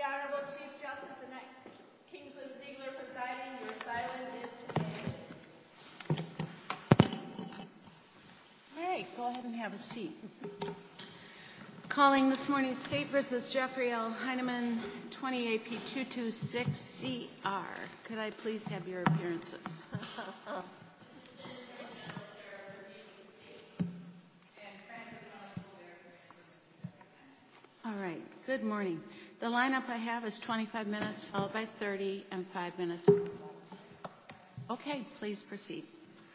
Honorable Chief Justice Annette Kingsley Ziegler presiding. Your silence is commanded. All right, go ahead and have a seat. Calling this morning State versus Jeffrey L. Heineman, 20 AP 226CR. Could I please have your appearances? All right, good morning. The lineup I have is 25 minutes, followed by 30 and 5 minutes. Okay, please proceed.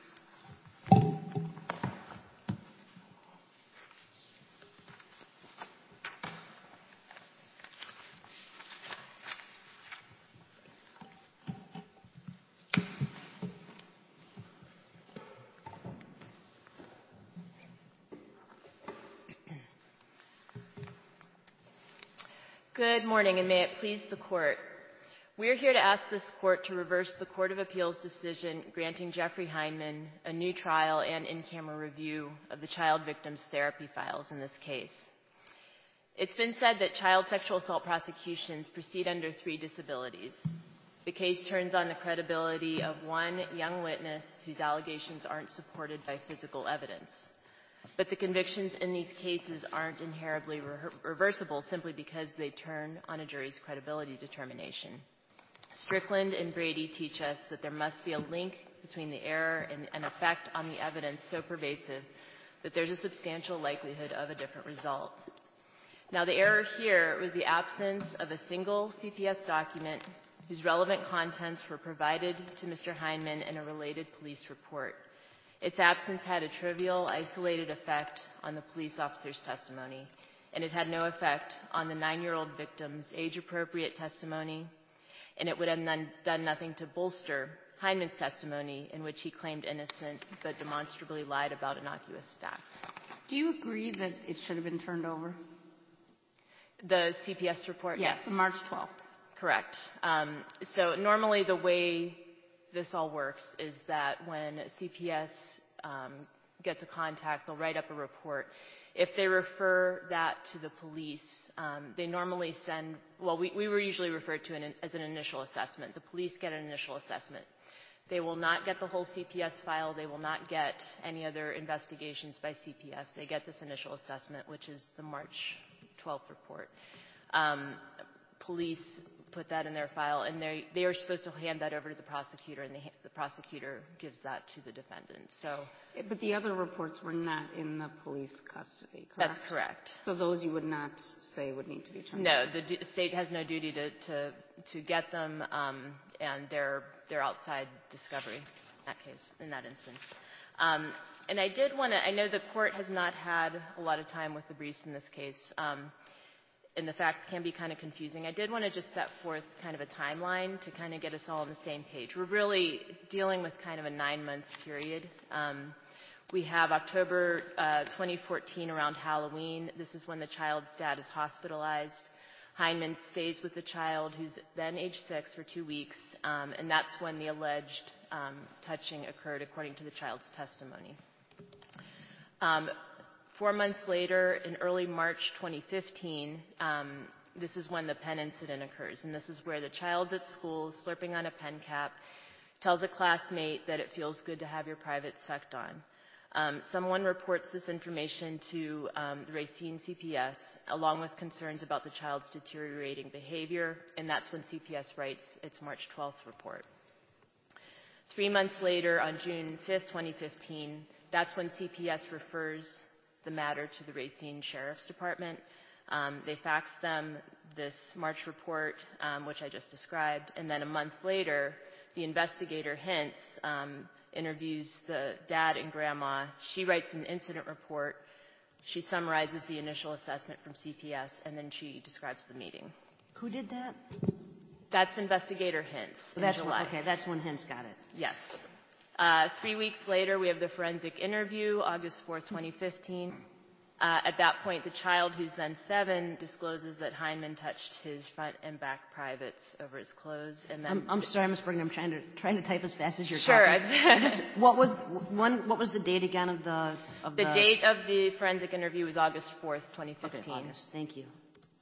Good morning, and may it please the Court. We are here to ask this Court to reverse the Court of Appeals decision granting Jeffrey Heineman a new trial and in-camera review of the child victims' therapy files in this case. It's been said that child sexual assault prosecutions proceed under 3 disabilities. The case turns on the credibility of one young witness whose allegations aren't supported by physical evidence. But the convictions in these cases aren't inherently reversible simply because they turn on a jury's credibility determination. Strickland and Brady teach us that there must be a link between the error and an effect on the evidence so pervasive that there's a substantial likelihood of a different result. Now, the error here was the absence of a single CPS document whose relevant contents were provided to Mr. Heineman in a related police report. Its absence had a trivial, isolated effect on the police officer's testimony, and it had no effect on the 9-year-old victim's age-appropriate testimony, and it would have done nothing to bolster Heineman's testimony, in which he claimed innocent but demonstrably lied about innocuous facts. Do you agree that it should have been turned over? The CPS report? Yes, March 12th. Correct. So normally the way this all works is that when CPS gets a contact, they'll write up a report. If they refer that to the police, they normally send, we were usually referred to as an initial assessment. The police get an initial assessment. They will not get the whole CPS file. They will not get any other investigations by CPS. They get this initial assessment, which is the March 12th report. Police put that in their file, and they are supposed to hand that over to the prosecutor, and the prosecutor gives that to the defendant. But the other reports were not in the police custody, correct? That's correct. So those you would not say would need to be turned over? No, the state has no duty to get them, and they're outside discovery in that instance. And I know the court has not had a lot of time with the briefs in this case, and the facts can be kind of confusing. I did want to just set forth kind of a timeline to kind of get us all on the same page. We're really dealing with kind of a 9-month period. We have October 2014 around Halloween. This is when the child's dad is hospitalized. Heineman stays with the child, who's then age 6, for 2 weeks, and that's when the alleged touching occurred, according to the child's testimony. 4 months later, in early March 2015, this is when the pen incident occurs, and this is where the child's at school, slurping on a pen cap, tells a classmate that it feels good to have your private sect on. Someone reports this information to the Racine CPS, along with concerns about the child's deteriorating behavior, and that's when CPS writes its March 12th report. 3 months later, on June 5th, 2015, that's when CPS refers the matter to the Racine Sheriff's Department. They fax them this March report, which I just described, and then a month later, the investigator Hintz interviews the dad and grandma. She writes an incident report. She summarizes the initial assessment from CPS, and then she describes the meeting. Who did that? That's Investigator Hintz in July. Okay, that's when Hintz got it. Yes. 3 weeks later, we have the forensic interview, August 4th, 2015. At that point, the child, who's then 7, discloses that Heineman touched his front and back privates over his clothes. And then I'm sorry, Ms. Brigham. I'm trying to type as fast as you're sure. talking. What was the date again of the? The date of the forensic interview was August 4th, 2015. Okay, August. Thank you.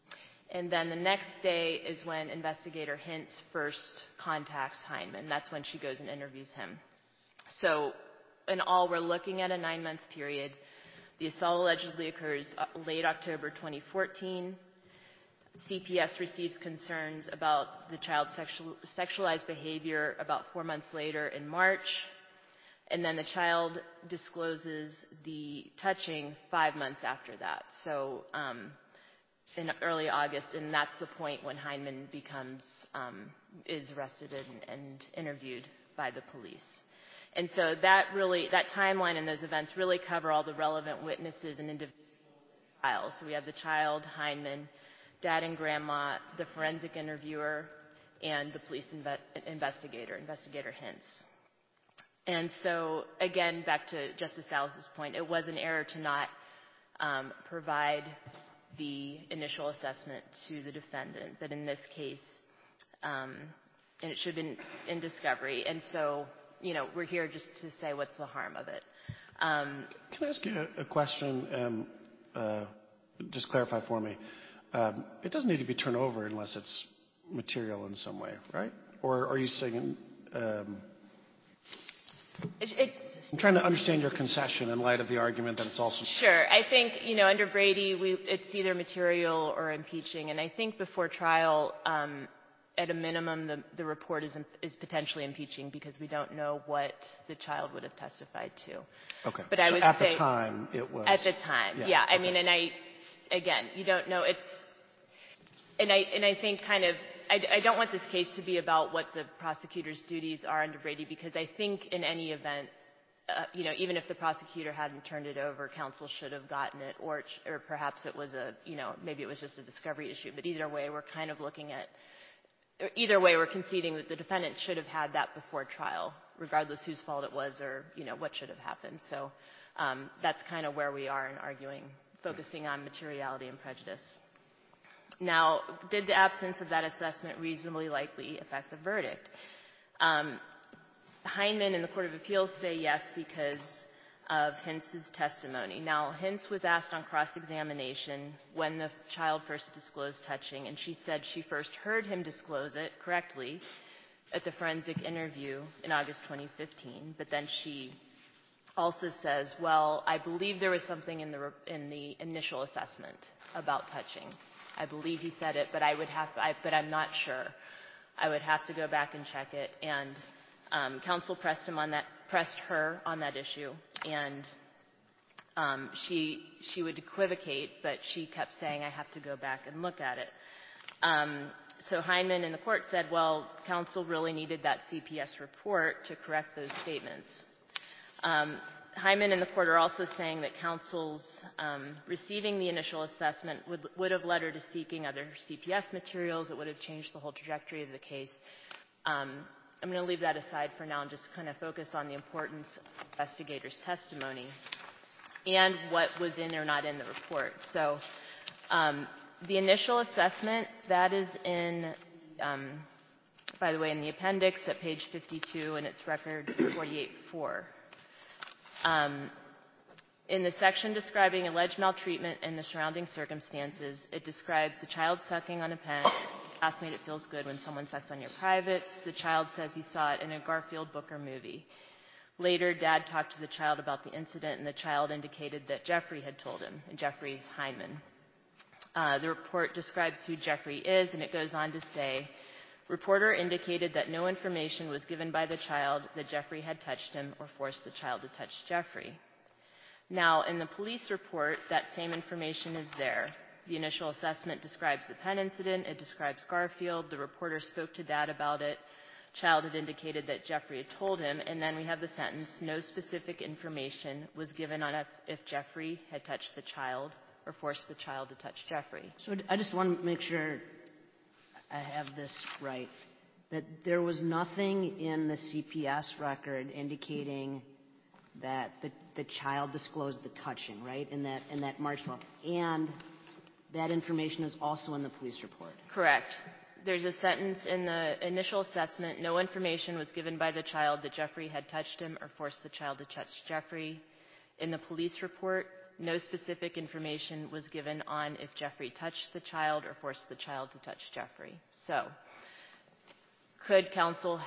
And then the next day is when investigator Hintz first contacts Heinemann. That's when she goes and interviews him. So in all, we're looking at a 9-month period. The assault allegedly occurs late October 2014. CPS receives concerns about the child's sexualized behavior about 4 months later in March. And then the child discloses the touching 5 months after that. So in early August, and that's the point when Heinemann is arrested and interviewed by the police. And so that timeline and those events really cover all the relevant witnesses and individuals in the trial. So we have the child, Heinemann, dad and grandma, the forensic interviewer, and the police investigator Hintz. And so, again, back to Justice Dallas's point, it was an error to not provide the initial assessment to the defendant, but in this case, and it should have been in discovery. And so, we're here just to say what's the harm of it. Can I ask you a question? Just clarify for me. It doesn't need to be turned over unless it's material in some way, right? Or are you saying... I'm trying to understand your concession in light of the argument that it's also... Sure. I think, under Brady, it's either material or impeaching. And I think before trial, at a minimum, the report is potentially impeaching because we don't know what the child would have testified to. Okay. But I would at say... the time, it was... At the time, yeah. Okay. I mean, again, you don't know. And I think I don't want this case to be about what the prosecutor's duties are under Brady because I think in any event, even if the prosecutor hadn't turned it over, counsel should have gotten it, or perhaps it was maybe it was just a discovery issue. But either way, we're conceding that the defendant should have had that before trial, regardless whose fault it was or, what should have happened. So that's kind of where we are in arguing, focusing on materiality and prejudice. Now, did the absence of that assessment reasonably likely affect the verdict? Heinemann and the Court of Appeals say yes because of Hintz's testimony. Now, Hintz was asked on cross-examination when the child first disclosed touching, and she said she first heard him disclose it correctly at the forensic interview in August 2015, but then she also says, well, I believe there was something in the initial assessment about touching. I believe he said it, but but I'm not sure. I would have to go back and check it. And counsel pressed her on that issue, and she would equivocate, but she kept saying, I have to go back and look at it. So Heinemann in the court said, well, counsel really needed that CPS report to correct those statements. Heinemann and the court are also saying that counsel's receiving the initial assessment would have led her to seeking other CPS materials. It would have changed the whole trajectory of the case. I'm going to leave that aside for now and just kind of focus on the importance of the investigator's testimony and what was in or not in the report. So the initial assessment, that is in, by the way, in the appendix at page 52, and it's record 48-4. In the section describing alleged maltreatment and the surrounding circumstances, it describes the child sucking on a pen. Classmate, it feels good when someone sucks on your privates. The child says he saw it in a Garfield book or movie. Later, Dad talked to the child about the incident, and the child indicated that Jeffrey had told him, and Jeffrey's Heinemann. The report describes who Jeffrey is, and it goes on to say, reporter indicated that no information was given by the child that Jeffrey had touched him or forced the child to touch Jeffrey. Now, in the police report, that same information is there. The initial assessment describes the pen incident. It describes Garfield. The reporter spoke to Dad about it. Child had indicated that Jeffrey had told him. And then we have the sentence, no specific information was given on if Jeffrey had touched the child or forced the child to touch Jeffrey. So I just want to make sure I have this right, that there was nothing in the CPS record indicating that the child disclosed the touching, right, in that March 12th, and that information is also in the police report. Correct. There's a sentence in the initial assessment, no information was given by the child that Jeffrey had touched him or forced the child to touch Jeffrey. In the police report, no specific information was given on if Jeffrey touched the child or forced the child to touch Jeffrey. So, could counsel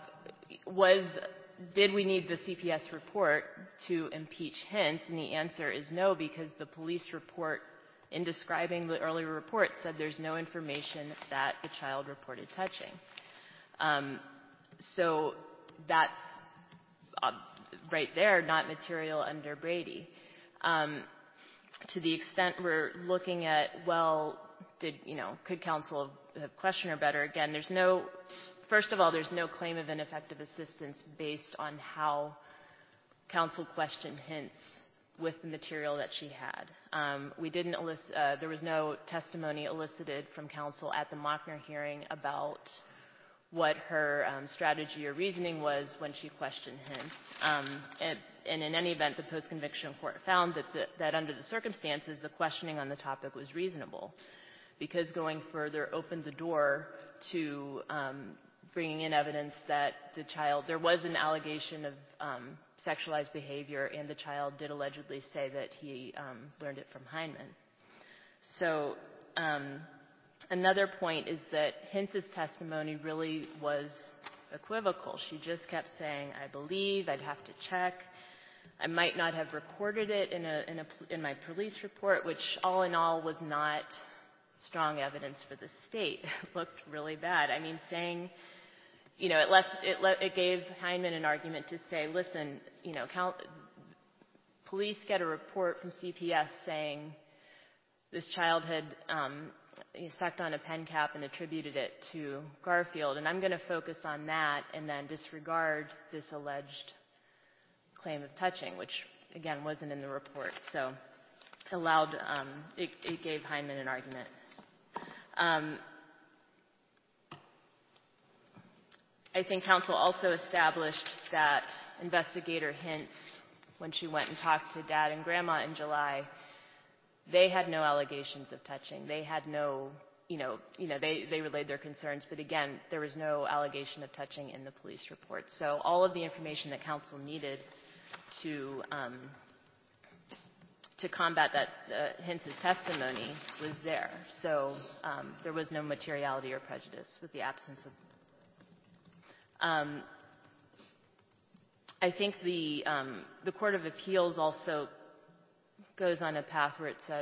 did we need the CPS report to impeach Hintz? And the answer is no, because the police report, in describing the earlier report, said there's no information that the child reported touching. So that's right there, not material under Brady. To the extent we're looking at, could counsel have questioned her better? Again, first of all, there's no claim of ineffective assistance based on how counsel questioned Hintz with the material that she had. There was no testimony elicited from counsel at the Mockner hearing about what her strategy or reasoning was when she questioned Hintz. And in any event, the post-conviction court found that under the circumstances, the questioning on the topic was reasonable, because going further opened the door to bringing in evidence that there was an allegation of sexualized behavior, and the child did allegedly say that he learned it from Heinemann. So another point is that Hintz's testimony really was equivocal. She just kept saying, I believe, I'd have to check. I might not have recorded it in my police report, which all in all was not strong evidence for the state. It looked really bad. I mean, saying, it gave Heinemann an argument to say, listen, police get a report from CPS saying this child had sucked on a pen cap and attributed it to Garfield, and I'm going to focus on that and then disregard this alleged claim of touching, which again wasn't in the report. So it gave Heinemann an argument. I think counsel also established that investigator Hintz, when she went and talked to Dad and Grandma in July, they had no allegations of touching. They had no, they relayed their concerns, but again, there was no allegation of touching in the police report. So all of the information that counsel needed to combat that Hintz's testimony was there. So there was no materiality or prejudice with the absence of. I think the Court of Appeals also goes on a path where it says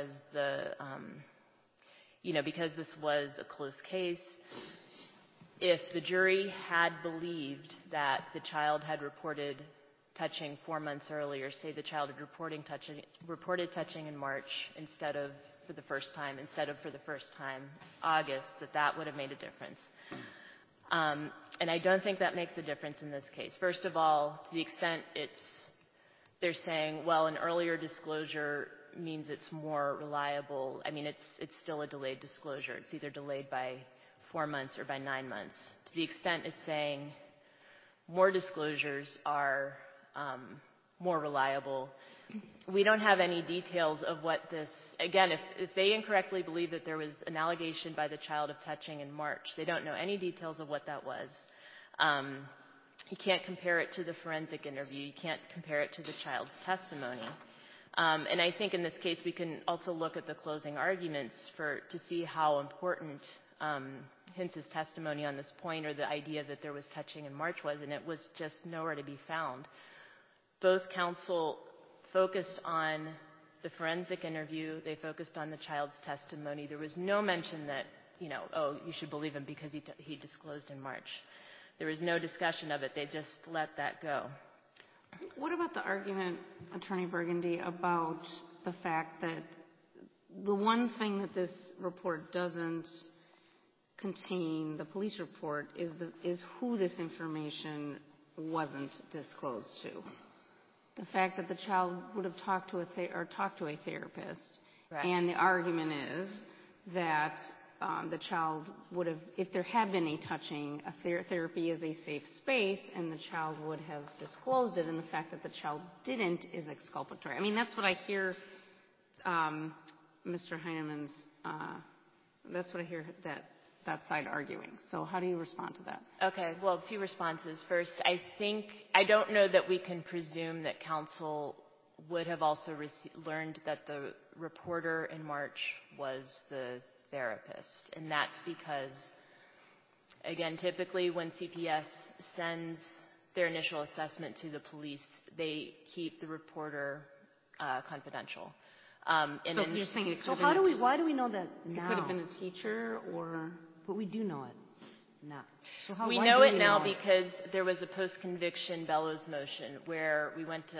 because this was a close case, if the jury had believed that the child had reported touching 4 months earlier, say the child had reported touching in March instead of for the first time August, that would have made a difference. And I don't think that makes a difference in this case. First of all, to the extent they're saying, well, an earlier disclosure means it's more reliable. I mean, it's still a delayed disclosure. It's either delayed by 4 months or by 9 months. To the extent it's saying more disclosures are more reliable, we don't have any details of what this, again, if they incorrectly believe that there was an allegation by the child of touching in March, they don't know any details of what that was. You can't compare it to the forensic interview. You can't compare it to the child's testimony. And I think in this case we can also look at the closing arguments to see how important Hintz's testimony on this point, or the idea that there was touching in March, was, and it was just nowhere to be found. Both counsel focused on the forensic interview. They focused on the child's testimony. There was no mention that, you should believe him because he disclosed in March. There was no discussion of it. They just let that go. What about the argument, Attorney Burgundy, about the fact that the one thing that this report doesn't contain, the police report, is who this information wasn't disclosed to? The fact that the child would have talked to a therapist, right. And the argument is that the child would have, if there had been a touching, therapy is a safe space, and the child would have disclosed it, and the fact that the child didn't is exculpatory. I mean, that's what I hear Mr. Heinemann's, that's what I hear that side arguing. So how do you respond to that? Okay, well, a few responses. First, I don't know that we can presume that counsel would have also learned that the reporter in March was the therapist. And that's because, again, typically when CPS sends their initial assessment to the police, they keep the reporter confidential. So you're saying it could So have been why do we know that it now? could have been a teacher or... But we do know it now. So We why know do it we now know it? because there was a post-conviction bellows motion where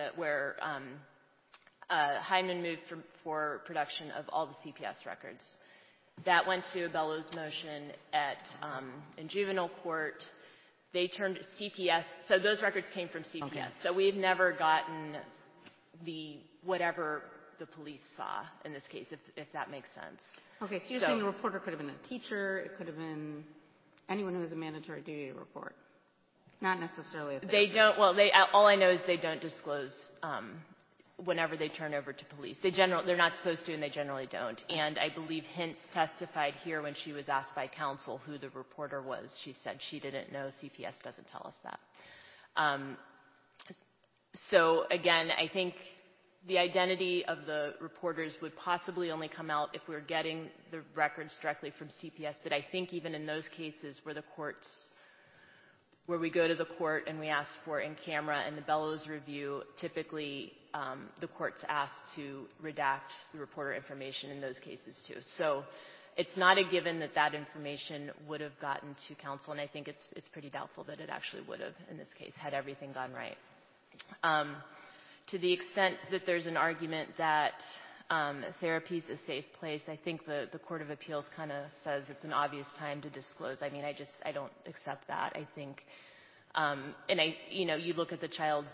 Hyndman moved for production of all the CPS records. That went to a bellows motion in juvenile court. They turned CPS, so those records came from CPS. Okay. So we've never gotten whatever the police saw in this case, if that makes sense. Okay, so you're saying the reporter could have been a teacher, it could have been anyone who has a mandatory duty to report, not necessarily a therapist. They don't. Well, all I know is they don't disclose whenever they turn over to police. They're not supposed to, and they generally don't. And I believe Hintz testified here when she was asked by counsel who the reporter was. She said she didn't know. CPS doesn't tell us that. So again, I think the identity of the reporters would possibly only come out if we were getting the records directly from CPS. But I think even in those cases where we go to the court and we ask for in camera and the bellows review, typically the court's asked to redact the reporter information in those cases too. So it's not a given that information would have gotten to counsel, and I think it's pretty doubtful that it actually would have in this case had everything gone right. To the extent that there's an argument that therapy is a safe place, I think the Court of Appeals kind of says it's an obvious time to disclose. I mean, I don't accept that. I think, you look at the child's,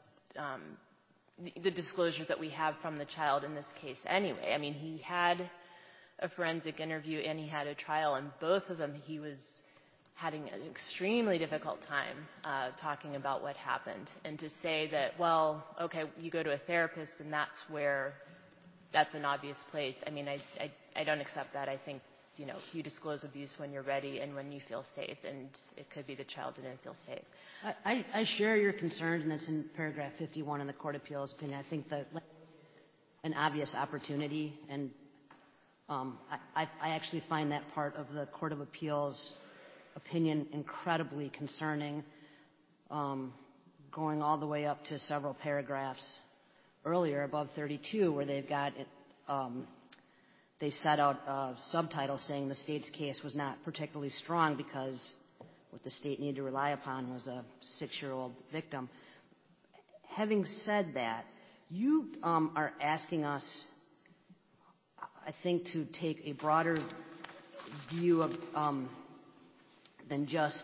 the disclosures that we have from the child in this case anyway. I mean, he had a forensic interview and he had a trial, and both of them he was having an extremely difficult time talking about what happened. And to say that, well, okay, you go to a therapist and that's an obvious place. I mean, I don't accept that. I think, you disclose abuse when you're ready and when you feel safe, and it could be the child didn't feel safe. I share your concerns, and it's in paragraph 51 in the Court of Appeals opinion. I think that an obvious opportunity, and I actually find that part of the Court of Appeals opinion incredibly concerning, going all the way up to several paragraphs earlier, above 32, where they've got they set out a subtitle saying the state's case was not particularly strong because what the state needed to rely upon was a 6-year-old victim. Having said that, you are asking us, I think, to take a broader view of than just.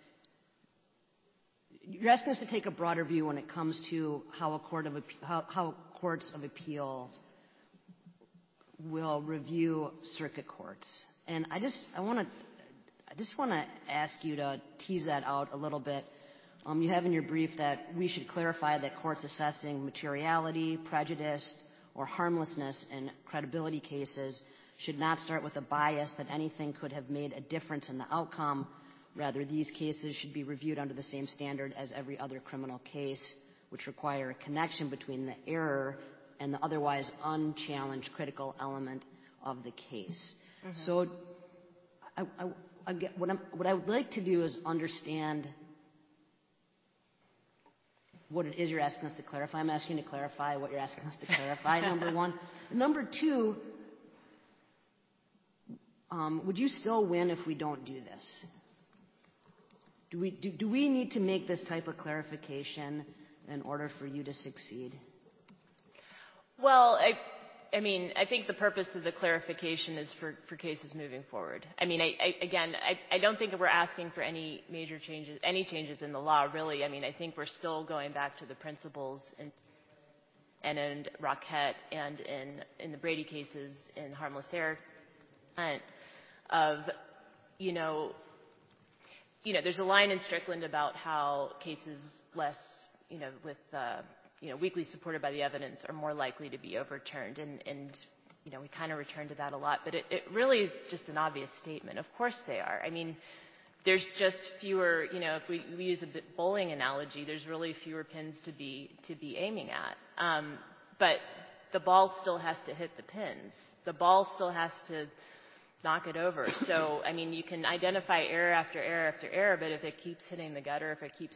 You're asking us to take a broader view when it comes to how how courts of appeals will review circuit courts. And I just want to ask you to tease that out a little bit. You have in your brief that we should clarify that courts assessing materiality, prejudice, or harmlessness in credibility cases should not start with a bias that anything could have made a difference in the outcome. Rather, these cases should be reviewed under the same standard as every other criminal case, which require a connection between the error and the otherwise unchallenged critical element of the case. Mm-hmm. So what I would like to do is understand what it is you're asking us to clarify. I'm asking you to clarify what you're asking us to clarify, number one. Number two, would you still win if we don't do this? Do we need to make this type of clarification in order for you to succeed? Well, I mean, I think the purpose of the clarification is for cases moving forward. I mean, I don't think we're asking for any major changes, any changes in the law, really. I mean, I think we're still going back to the principles in Rockett and in the Brady cases in harmless error of, there's a line in Strickland about how cases less, with weakly supported by the evidence are more likely to be overturned. And we kind of return to that a lot. But it really is just an obvious statement. Of course they are. I mean, there's just fewer, if we use a bowling analogy, there's really fewer pins to be aiming at. But the ball still has to hit the pins. The ball still has to knock it over. So, I mean, you can identify error after error after error, but if it keeps hitting the gutter, if it keeps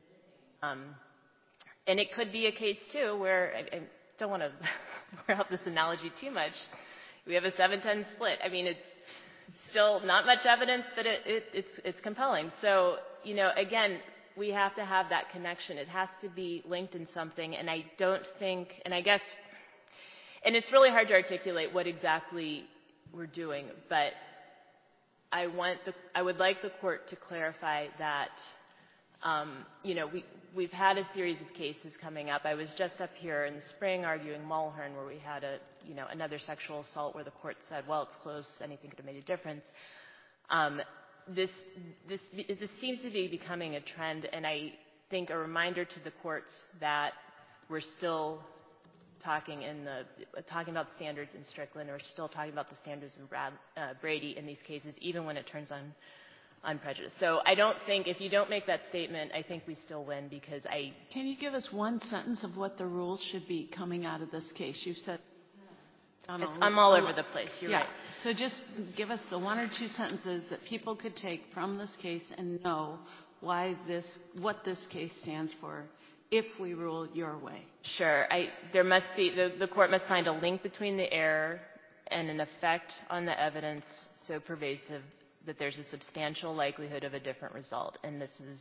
and it could be a case, too, where I don't want to wear out this analogy too much. We have a 7-10 split. I mean, it's still not much evidence, but it's compelling. So, you know, again, we have to have that connection. It has to be linked in something, and I don't think, and I guess, and it's really hard to articulate what exactly we're doing, but I would like the court to clarify that, you know, we've had a series of cases coming up. I was just up here in the spring arguing Mulhern, where we had another sexual assault where the court said, well, it's close, anything could have made a difference. This seems to be becoming a trend, and I think a reminder to the courts that we're still talking about standards in Strickland, or still talking about the standards in Brady in these cases, even when it turns on prejudice. So I don't think, if you don't make that statement, I think we still win, because Can you give us one sentence of what the rules should be coming out of this case? You've said... I'm all over the place. You're right. So just give us the one or two sentences that people could take from this case and know what this case stands for if we rule your way. Sure. There must be, the court must find a link between the error and an effect on the evidence so pervasive that there's a substantial likelihood of a different result. And this is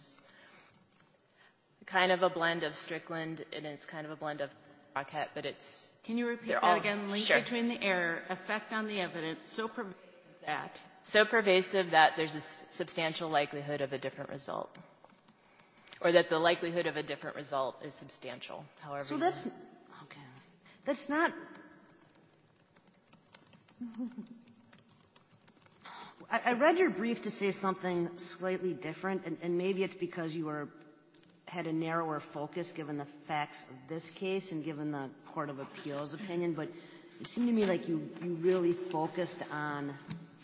kind of a blend of Strickland, and it's kind of a blend of Rockett, but it's... Can you repeat that again? Link sure. between the error, effect on the evidence, so pervasive that there's a substantial likelihood of a different result. Or that the likelihood of a different result is substantial, however. So that's... Okay. That's not... I read your brief to say something slightly different, and maybe it's because you had a narrower focus given the facts of this case and given the Court of Appeals opinion, but it seemed to me like you really focused on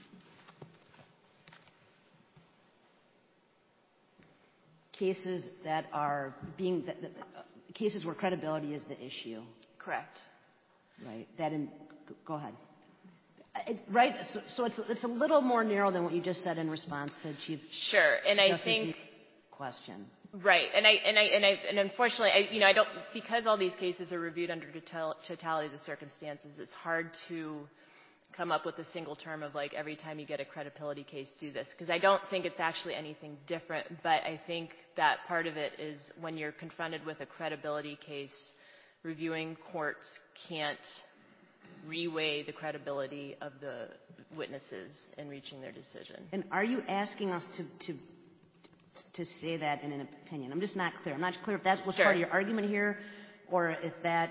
cases that are being cases where credibility is the issue. Correct. Right. Go ahead. Right. So it's a little more narrow than what you just said in response to Chief. Sure. And I Justice think question. Right. And unfortunately, I don't, because all these cases are reviewed under totality of the circumstances, it's hard to come up with a single term of like every time you get a credibility case, do this. Because I don't think it's actually anything different, but I think that part of it is when you're confronted with a credibility case, reviewing courts can't reweigh the credibility of the witnesses in reaching their decision. And are you asking us to say that in an opinion? I'm just not clear. I'm not clear if that was Sure. part of your argument here, or if that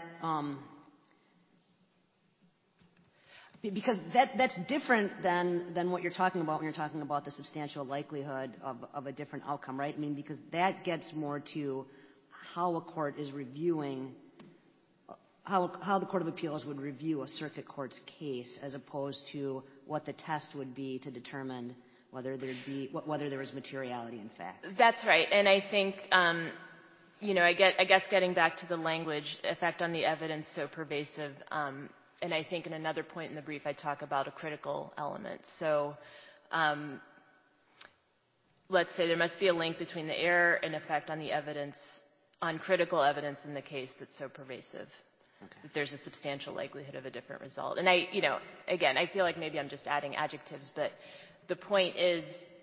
because that's different than what you're talking about when you're talking about the substantial likelihood of a different outcome, right? I mean, because that gets more to how a court is reviewing, how the Court of Appeals would review a circuit court's case, as opposed to what the test would be to determine whether there was materiality in fact. That's right. And I think, I guess getting back to the language, effect on the evidence so pervasive, and I think in another point in the brief I talk about a critical element. So let's say there must be a link between the error and effect on the evidence, on critical evidence in the case that's so pervasive. Okay. That there's a substantial likelihood of a different result. And again, I feel like maybe I'm just adding adjectives, but the point is,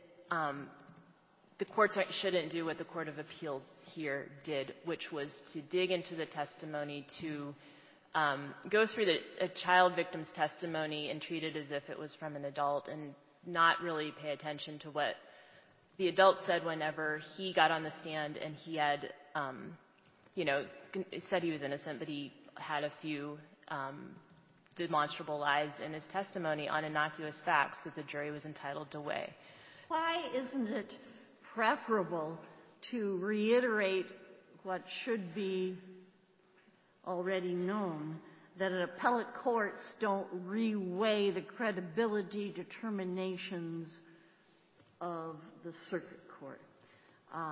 the courts shouldn't do what the Court of Appeals here did, which was to dig into the testimony, to go through a child victim's testimony and treat it as if it was from an adult, and not really pay attention to what the adult said whenever he got on the stand and he had, said he was innocent, but he had a few demonstrable lies in his testimony on innocuous facts that the jury was entitled to weigh. Why isn't it preferable to reiterate what should be already known, that appellate courts don't reweigh the credibility determinations of the circuit court,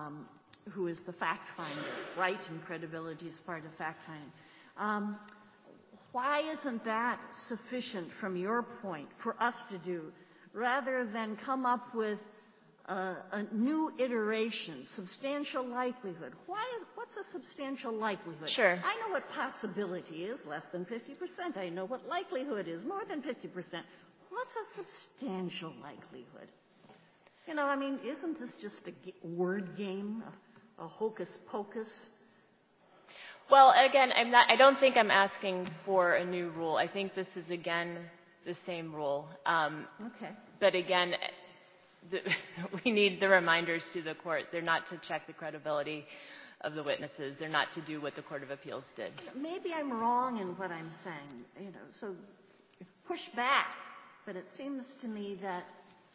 who is the fact finder, right? And credibility is part of fact finding. Why isn't that sufficient from your point for us to do, rather than come up with a new iteration, substantial likelihood? What's a substantial likelihood? Sure. I know what possibility is, less than 50%. I know what likelihood is, more than 50%. What's a substantial likelihood? You know, I mean, isn't this just a word game, a hocus pocus? Well, again, I don't think I'm asking for a new rule. I think this is, again, the same rule. Okay. But again, we need the reminders to the court. They're not to check the credibility of the witnesses. They're not to do what the Court of Appeals did. Maybe I'm wrong in what I'm saying, you know, so push back. But it seems to me that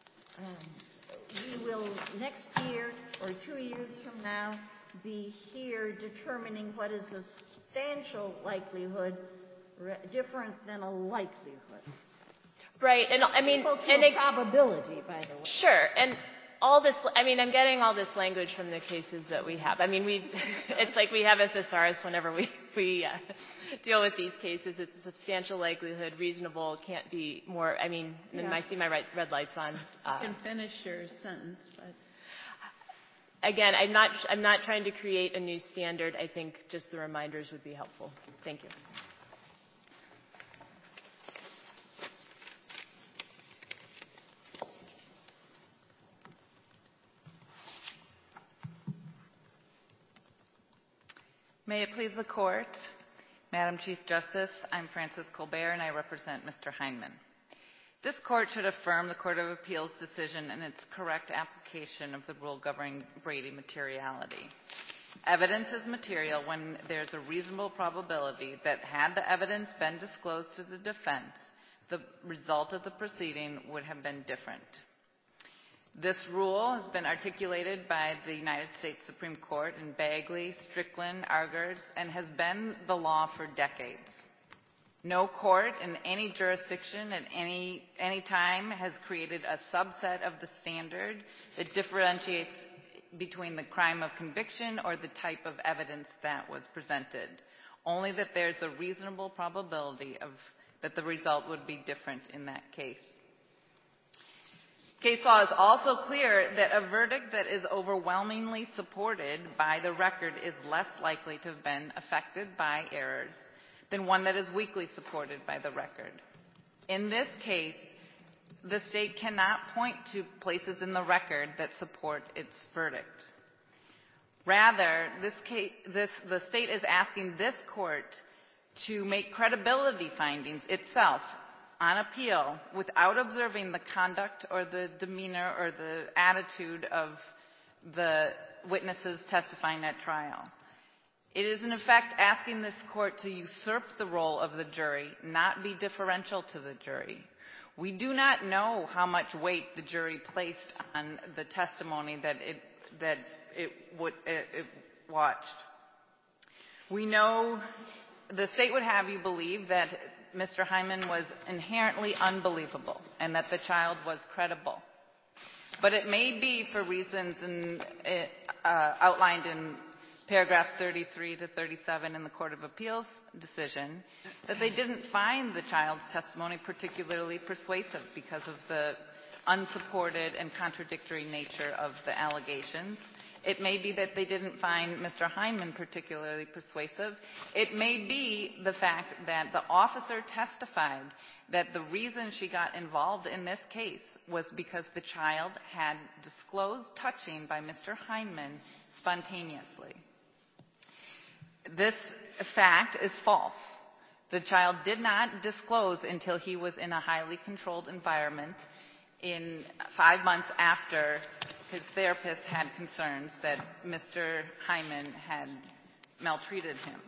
we will next year or 2 years from now be here determining what is a substantial likelihood different than a likelihood. Right, and I mean, and a probability, by the way. Sure, and all this. I mean, I'm getting all this language from the cases that we have. I mean, it's like we have a thesaurus whenever we deal with these cases. It's a substantial likelihood, reasonable, can't be more. I mean, and I see my red lights on. You can finish your sentence, but. Again, I'm not trying to create a new standard. I think just the reminders would be helpful. Thank you. May it please the Court. Madam Chief Justice, I'm Frances Colbert, and I represent Mr. Heineman. This Court should affirm the Court of Appeals' decision in its correct application of the rule governing Brady materiality. Evidence is material when there's a reasonable probability that had the evidence been disclosed to the defense, the result of the proceeding would have been different. This rule has been articulated by the United States Supreme Court in Bagley, Strickland, Argers, and has been the law for decades. No court in any jurisdiction at any time has created a subset of the standard that differentiates between the crime of conviction or the type of evidence that was presented. Only that there's a reasonable probability that the result would be different in that case. Case law is also clear that a verdict that is overwhelmingly supported by the record is less likely to have been affected by errors than one that is weakly supported by the record. In this case, the state cannot point to places in the record that support its verdict. Rather, the state is asking this court to make credibility findings itself on appeal without observing the conduct or the demeanor or the attitude of the witnesses testifying at trial. It is, in effect, asking this court to usurp the role of the jury, not be differential to the jury. We do not know how much weight the jury placed on the testimony that it watched. We know the state would have you believe that Mr. Heineman was inherently unbelievable and that the child was credible. But it may be for reasons outlined in paragraphs 33 to 37 in the Court of Appeals decision that they didn't find the child's testimony particularly persuasive because of the unsupported and contradictory nature of the allegations. It may be that they didn't find Mr. Heineman particularly persuasive. It may be the fact that the officer testified that the reason she got involved in this case was because the child had disclosed touching by Mr. Heineman spontaneously. This fact is false. The child did not disclose until he was in a highly controlled environment in 5 months after his therapist had concerns that Mr. Heineman had maltreated him.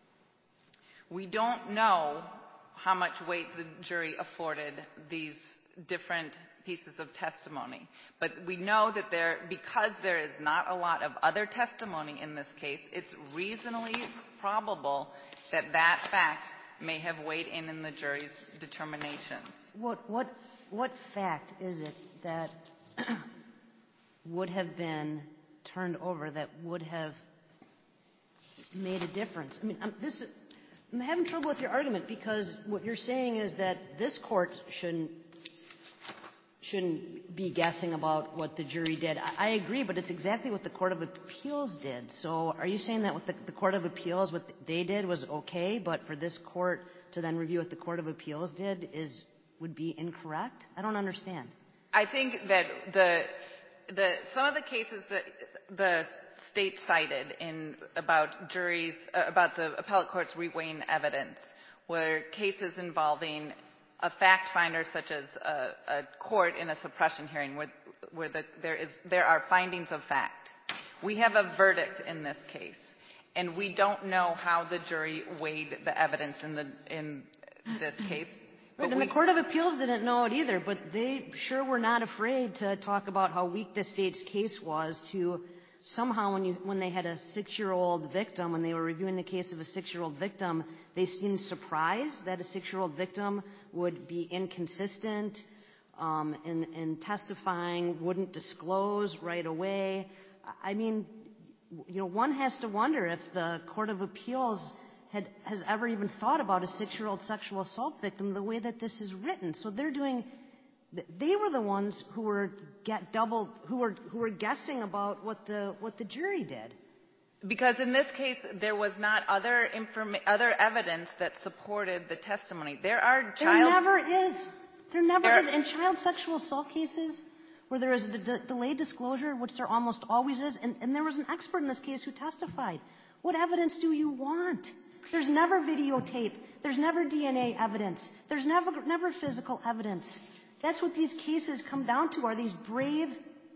We don't know how much weight the jury afforded these different pieces of testimony, but we know that because there is not a lot of other testimony in this case, it's reasonably probable that that fact may have weighed in the jury's determination. What fact is it that would have been turned over that would have made a difference? I mean, I'm having trouble with your argument because what you're saying is that this court shouldn't be guessing about what the jury did. I agree, but it's exactly what the Court of Appeals did. So are you saying that what the Court of Appeals, what they did was okay, but for this court to then review what the Court of Appeals did would be incorrect? I don't understand. I think that some of the cases that the state cited about juries, about the appellate courts reweighing evidence were cases involving a fact finder such as a court in a suppression hearing where there are findings of fact. We have a verdict in this case, and we don't know how the jury weighed the evidence in this case. Right, and the Court of Appeals didn't know it either, but they sure were not afraid to talk about how weak the state's case was to somehow when they had a 6-year-old victim, when they were reviewing the case of a 6-year-old victim, they seemed surprised that a 6-year-old victim would be inconsistent in testifying, wouldn't disclose right away. I mean, one has to wonder if the Court of Appeals has ever even thought about a 6-year-old sexual assault victim the way that this is written. So they were the ones who were guessing about what the jury did. Because in this case, there was not other evidence that supported the testimony. There never is. In child sexual assault cases where there is delayed disclosure, which there almost always is, and there was an expert in this case who testified. What evidence do you want? There's never videotape. There's never DNA evidence. There's never physical evidence. That's what these cases come down to, are these brave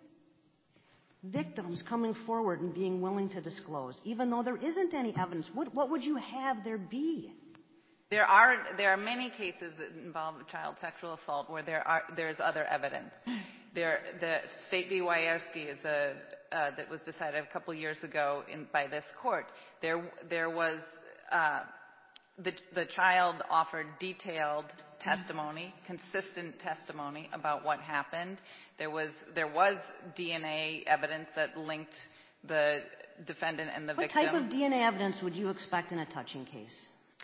victims coming forward and being willing to disclose, even though there isn't any evidence. What would you have there be? There are many cases that involve child sexual assault where there's other evidence. The State v. Wierski is that was decided a couple years ago by this court. There was the child offered detailed testimony, consistent testimony about what happened. There was DNA evidence that linked the defendant and the victim. What type of DNA evidence would you expect in a touching case?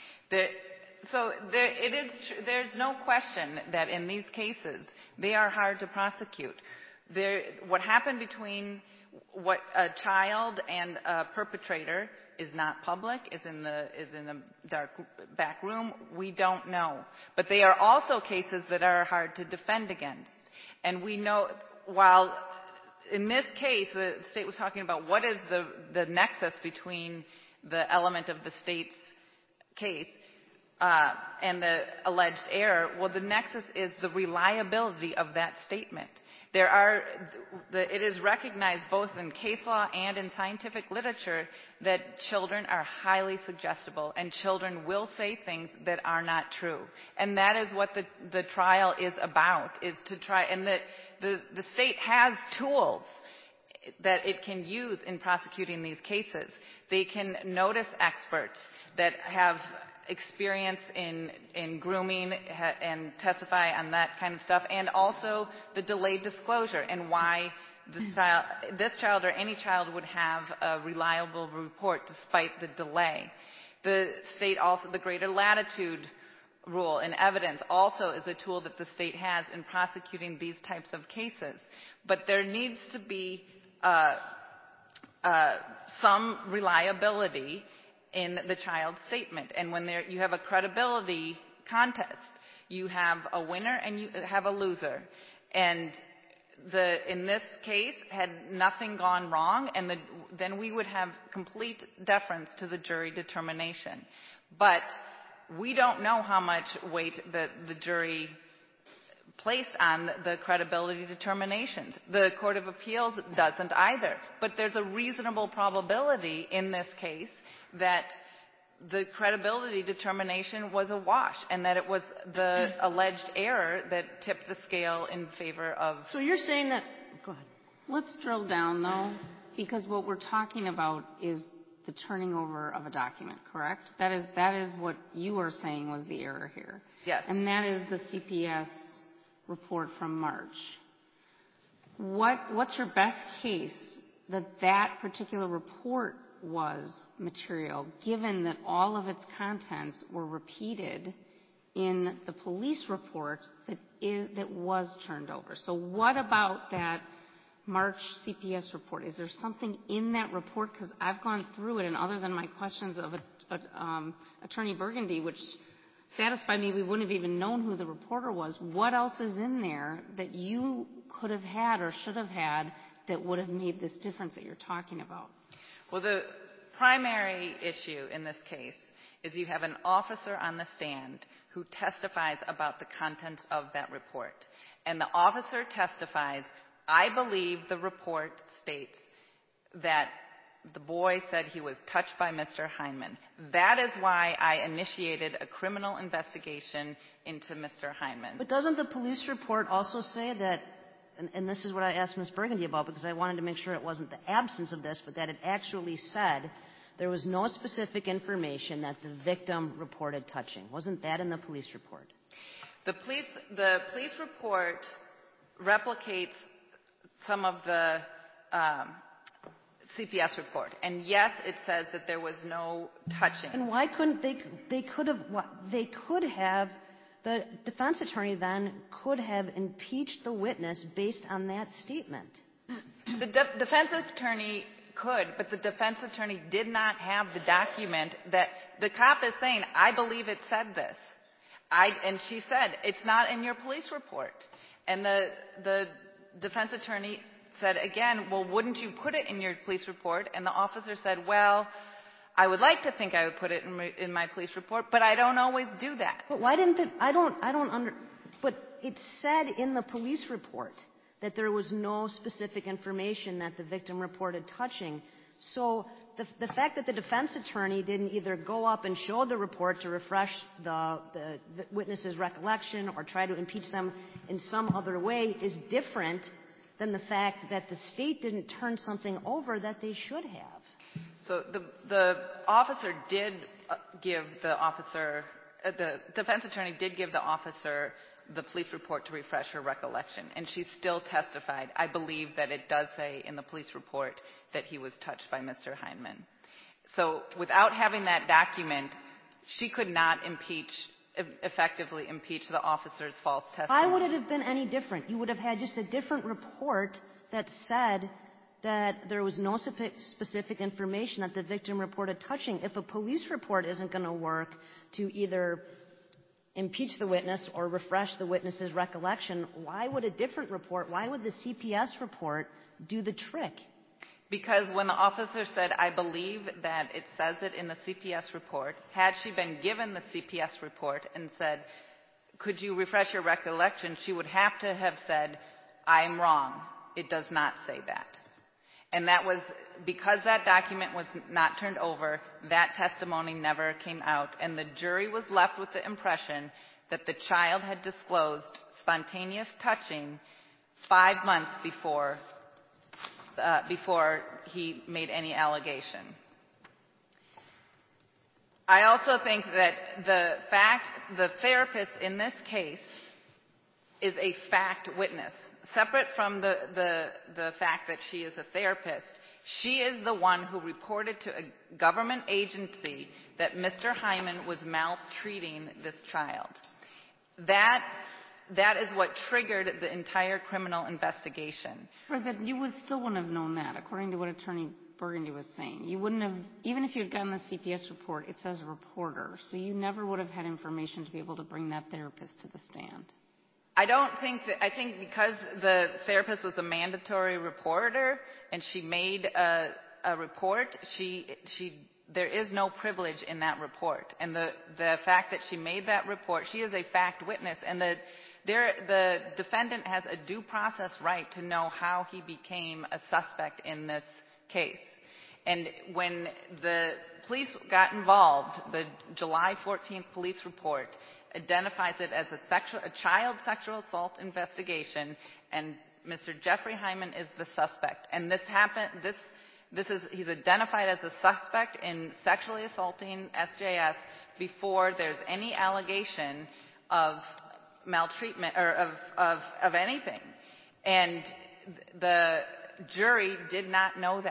There's no question that in these cases they are hard to prosecute. What happened between what a child and a perpetrator is not public, is in a dark back room. We don't know. But they are also cases that are hard to defend against. And we know, while in this case the state was talking about what is the nexus between the element of the state's case and the alleged error, well, the nexus is the reliability of that statement. It is recognized both in case law and in scientific literature that children are highly suggestible and children will say things that are not true. And that is what the trial is about, is to try, and the state has tools that it can use in prosecuting these cases. They can notice experts that have experience in grooming and testify on that kind of stuff, and also the delayed disclosure and why this child or any child would have a reliable report despite the delay. The state also, the greater latitude rule in evidence also is a tool that the state has in prosecuting these types of cases. But there needs to be some reliability in the child's statement. And when you have a credibility contest, you have a winner and you have a loser. And in this case, had nothing gone wrong, and then we would have complete deference to the jury determination. But we don't know how much weight the jury placed on the credibility determinations. The Court of Appeals doesn't either. But there's a reasonable probability in this case that the credibility determination was a wash, and that it was the alleged error that tipped the scale in favor of... So you're saying that... Go ahead. Let's drill down, though, because what we're talking about is the turning over of a document, correct? That is what you are saying was the error here. Yes. And that is the CPS report from March. What's your best case that particular report was material, given that all of its contents were repeated in the police report that was turned over. So what about that March CPS report? Is there something in that report? Because I've gone through it, and other than my questions of Attorney Burgundy, which satisfy me we wouldn't have even known who the reporter was, what else is in there that you could have had or should have had that would have made this difference that you're talking about? Well, the primary issue in this case is you have an officer on the stand who testifies about the contents of that report. And the officer testifies, I believe the report states that the boy said he was touched by Mr. Heineman. That is why I initiated a criminal investigation into Mr. Heineman. But doesn't the police report also say that, and this is what I asked Ms. Burgundy about because I wanted to make sure it wasn't the absence of this, but that it actually said there was no specific information that the victim reported touching. Wasn't that in the police report? The police report replicates some of the CPS report. And yes, it says that there was no touching. And why couldn't they could have, the defense attorney then could have impeached the witness based on that statement. The defense attorney could, but the defense attorney did not have the document that the cop is saying, I believe it said this. And she said, it's not in your police report. And the defense attorney said again, well, wouldn't you put it in your police report? And the officer said, well, I would like to think I would put it in my police report, but I don't always do that. But why didn't but it said in the police report that there was no specific information that the victim reported touching. So the fact that the defense attorney didn't either go up and show the report to refresh the witness's recollection or try to impeach them in some other way is different than the fact that the state didn't turn something over that they should have. So the officer did give the defense attorney did give the officer the police report to refresh her recollection, and she still testified, I believe that it does say in the police report that he was touched by Mr. Heineman. So without having that document, she could not effectively impeach the officer's false testimony. Why would it have been any different? You would have had just a different report that said that there was no specific information that the victim reported touching. If a police report isn't going to work to either impeach the witness or refresh the witness's recollection, why would a different report, why would the CPS report do the trick? Because when the officer said, I believe that it says it in the CPS report, had she been given the CPS report and said, could you refresh your recollection, she would have to have said, I'm wrong. It does not say that. And that was because that document was not turned over, that testimony never came out, and the jury was left with the impression that the child had disclosed spontaneous touching 5 months before he made any allegation. I also think that the therapist in this case is a fact witness. Separate from the fact that she is a therapist, she is the one who reported to a government agency that Mr. Heineman was maltreating this child. That is what triggered the entire criminal investigation. Right, but you still wouldn't have known that, according to what Attorney Burgundy was saying. You wouldn't have, even if you had gotten the CPS report, it says reporter, so you never would have had information to be able to bring that therapist to the stand. I think because the therapist was a mandatory reporter and she made a report, there is no privilege in that report. And the fact that she made that report, she is a fact witness, and the defendant has a due process right to know how he became a suspect in this case. And when the police got involved, the July 14th police report identifies it as a child sexual assault investigation, and Mr. Jeffrey Heineman is the suspect. And he's identified as a suspect in sexually assaulting SJS before there's any allegation of maltreatment or of anything. And the jury did not know that.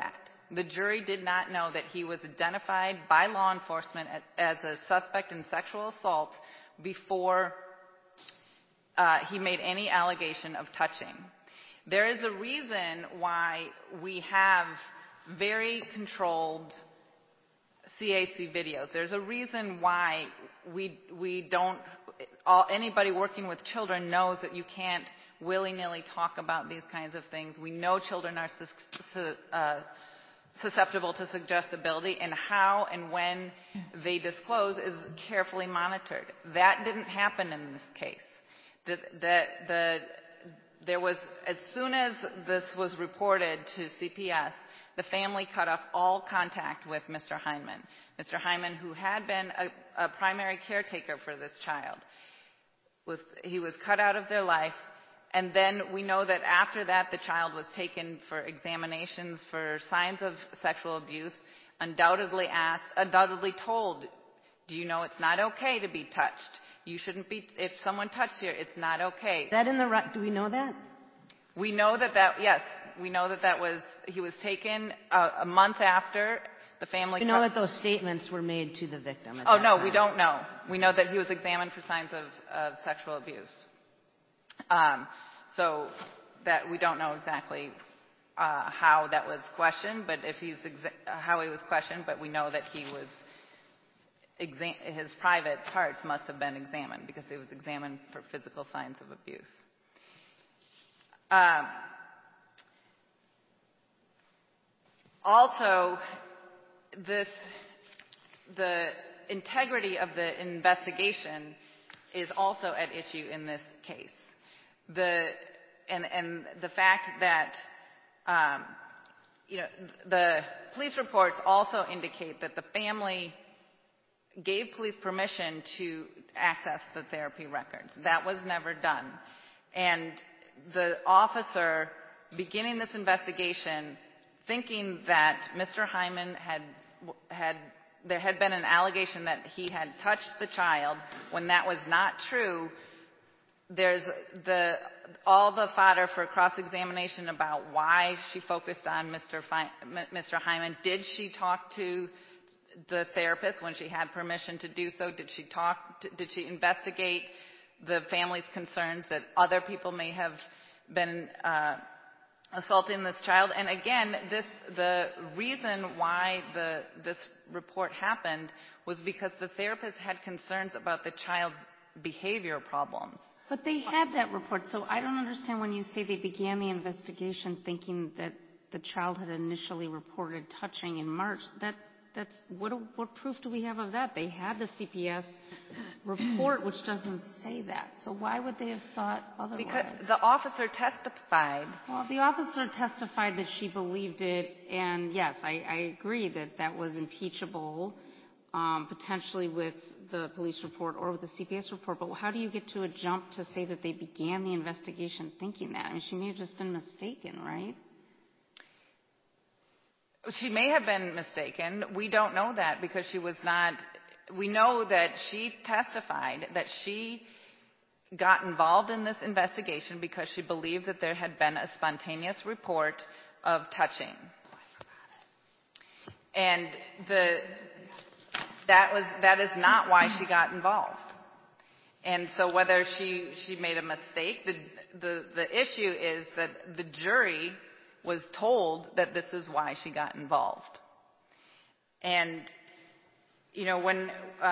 The jury did not know that he was identified by law enforcement as a suspect in sexual assault before he made any allegation of touching. There is a reason why we have very controlled CAC videos. There's a reason why we don't, anybody working with children knows that you can't willy-nilly talk about these kinds of things. We know children are susceptible to suggestibility, and how and when they disclose is carefully monitored. That didn't happen in this case. There was, as soon as this was reported to CPS, the family cut off all contact with Mr. Heineman. Mr. Heineman, who had been a primary caretaker for this child, was cut out of their life. And then we know that after that, the child was taken for examinations for signs of sexual abuse, undoubtedly told, do you know it's not okay to be touched? You shouldn't be, if someone touched you, it's not okay. Is that in the right? Do we know that? We know yes. We know that was, he was taken a month after the family. We know that those statements were made to the victim. Oh, no, we don't know. We know that he was examined for signs of sexual abuse. So that we don't know exactly how that was questioned, but how he was questioned, but we know that he was his private parts must have been examined because he was examined for physical signs of abuse. Also, the integrity of the investigation is also at issue in this case. And the fact that the police reports also indicate that the family gave police permission to access the therapy records. That was never done. And the officer beginning this investigation, thinking that Mr. Heineman there had been an allegation that he had touched the child when that was not true. There's all the fodder for cross-examination about why she focused on Mr. Heineman. Did she talk to the therapist when she had permission to do so? Did she investigate the family's concerns that other people may have been assaulting this child? And again, the reason why this report happened was because the therapist had concerns about the child's behavior problems. But they had that report, so I don't understand when you say they began the investigation thinking that the child had initially reported touching in March. That's what proof do we have of that? They had the CPS report, which doesn't say that. So why would they have thought otherwise? Because the officer testified. Well, the officer testified that she believed it, and yes, I agree that was impeachable, potentially with the police report or with the CPS report. But how do you get to a jump to say that they began the investigation thinking that? I mean, she may have just been mistaken, right? She may have been mistaken. We don't know that because she was not. We know that she testified that she got involved in this investigation because she believed that there had been a spontaneous report of touching. And that is not why she got involved. And so whether she made a mistake, the issue is that the jury was told that this is why she got involved. And, when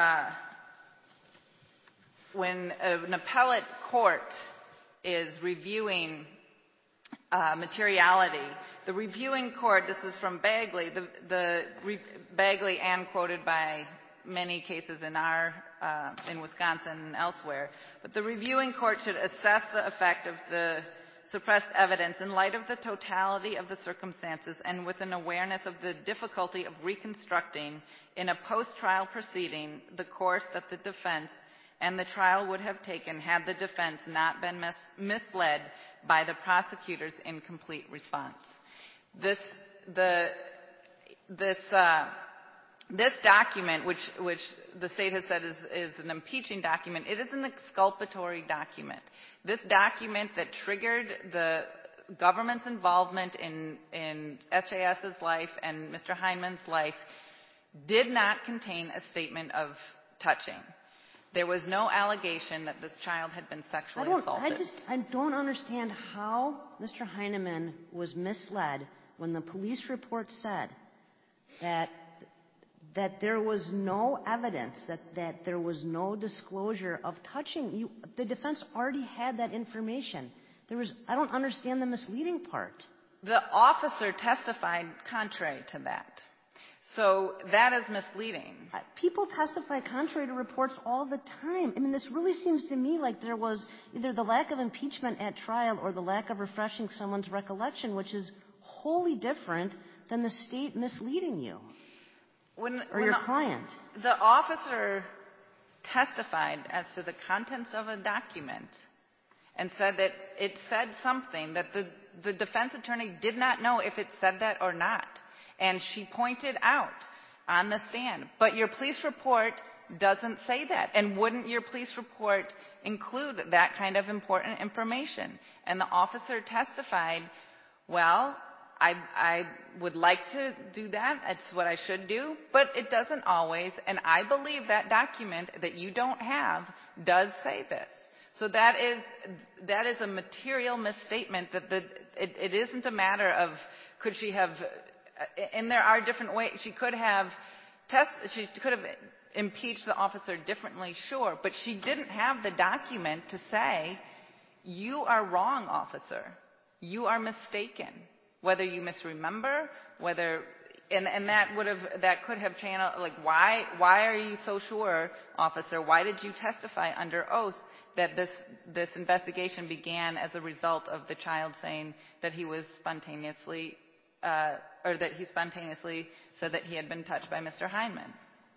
an appellate court is reviewing materiality, the reviewing court, this is from Bagley, Bagley and quoted by many cases in Wisconsin and elsewhere, but the reviewing court should assess the effect of the suppressed evidence in light of the totality of the circumstances and with an awareness of the difficulty of reconstructing in a post-trial proceeding the course that the defense and the trial would have taken had the defense not been misled by the prosecutor's incomplete response. This document, which the state has said is an impeaching document, it is an exculpatory document. This document that triggered the government's involvement in SJS's life and Mr. Heineman's life did not contain a statement of touching. There was no allegation that this child had been sexually assaulted. I don't understand how Mr. Heineman was misled when the police report said that there was no evidence, that there was no disclosure of touching. The defense already had that information. I don't understand the misleading part. The officer testified contrary to that. So that is misleading. People testify contrary to reports all the time. I mean, this really seems to me like there was either the lack of impeachment at trial or the lack of refreshing someone's recollection, which is wholly different than the state misleading you or your client. The officer testified as to the contents of a document and said that it said something that the defense attorney did not know if it said that or not. And she pointed out on the stand, but your police report doesn't say that. And wouldn't your police report include that kind of important information? And the officer testified, well, I would like to do that. It's what I should do. But it doesn't always. And I believe that document that you don't have does say this. So that is a material misstatement. It isn't a matter of could she have... And there are different ways. She could have impeached the officer differently, sure, but she didn't have the document to say, you are wrong, officer. You are mistaken. Whether you misremember, and that could have channeled, like, why are you so sure, officer? Why did you testify under oath that this investigation began as a result of the child saying that he was spontaneously or that he spontaneously said that he had been touched by Mr. Heineman?